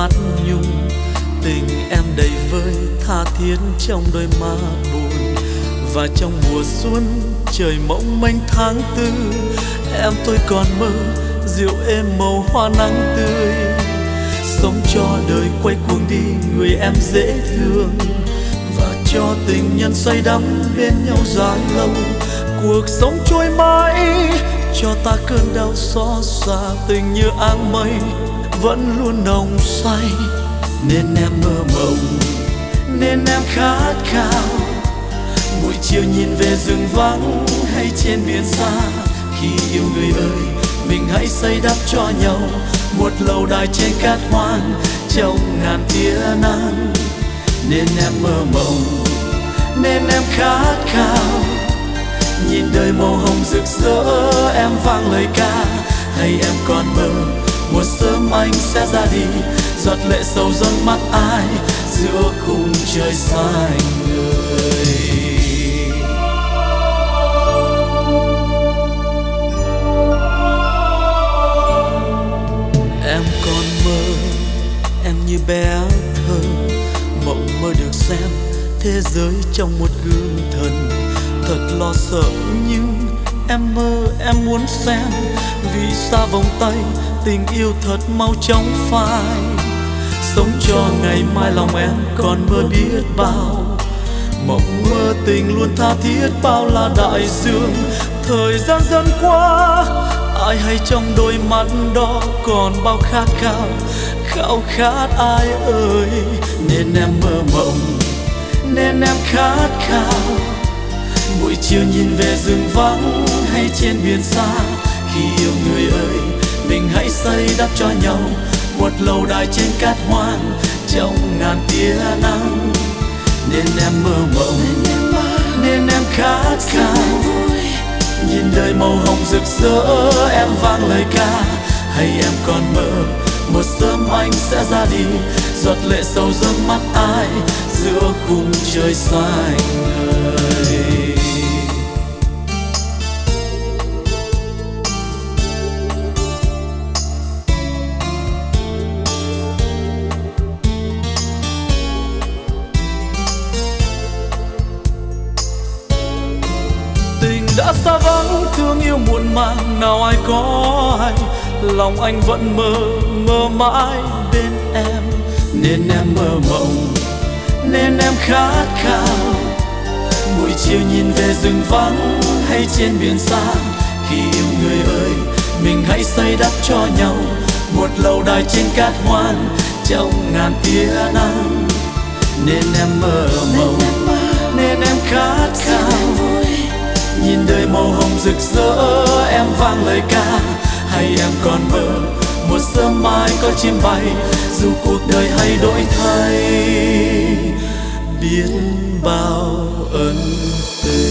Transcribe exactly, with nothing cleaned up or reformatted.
mắt nhung, tình em đầy vơi tha thiết trong đôi mắt buồn. Và trong mùa xuân trời mộng mênh tháng tư, em tôi còn mơ dịu êm màu hoa nắng tươi. Sống cho đời quay cuồng đi người em dễ thương, và cho tình nhân say đắm bên nhau dài lâu. Cuộc sống trôi mãi cho ta cơn đau xót xa, tình như áng mây vẫn luôn nồng say. Nên em mơ mộng, nên em khát khao, buổi chiều nhìn về rừng vắng hay trên biển xa. Khi yêu người ơi, mình hãy xây đắp cho nhau một lâu đài trên cát hoang trong ngàn tia nắng. Nên em mơ mộng, nên em khát khao, nhìn đời màu hồng rực rỡ em vang lời ca. Hay em còn mơ một sớm anh sẽ ra đi, giọt lệ sầu dâng mắt ai giữa khung trời xanh người. Em còn mơ, em như bé thơ, mộng mơ được xem thế giới trong một gương thần. Thật lo sợ nhưng em mơ em muốn xem, vì xa vòng tay tình yêu thật mau chóng phai. Sống cho ngày mai lòng em còn mơ biết bao, mộng mơ tình luôn tha thiết bao la đại dương. Thời gian dần qua, ai hay trong đôi mắt đó còn bao khát khao, khao khát ai ơi. Nên em mơ mộng, nên em khát khao, buổi chiều nhìn về rừng vắng hay trên biển xa. Khi yêu người ơi, mình hãy xây đắp cho nhau một lâu đài trên cát hoang trong ngàn tia nắng. Nên em mơ mộng, nên em khát khao, nhìn đời màu hồng rực rỡ em vang lời ca. Hay em còn mơ một sớm anh sẽ ra đi, giọt lệ sầu dâng mắt ai giữa khung trời xanh ngời. Đã xa vắng thương yêu muộn màng nào ai có ai, lòng anh vẫn mơ mơ mãi bên em. Nên em mơ mộng, nên em khát khao, buổi chiều nhìn về rừng vắng hay trên biển xa. Khi yêu người ơi, mình hãy xây đắp cho nhau một lâu đài trên cát hoang trong ngàn tia nắng. Nên em mơ mộng, nên em khát khao, nhìn đời màu hồng rực rỡ em vang lời ca. Hay em còn mơ một sớm mai có chim bay, dù cuộc đời hay đổi thay biết bao ân tình.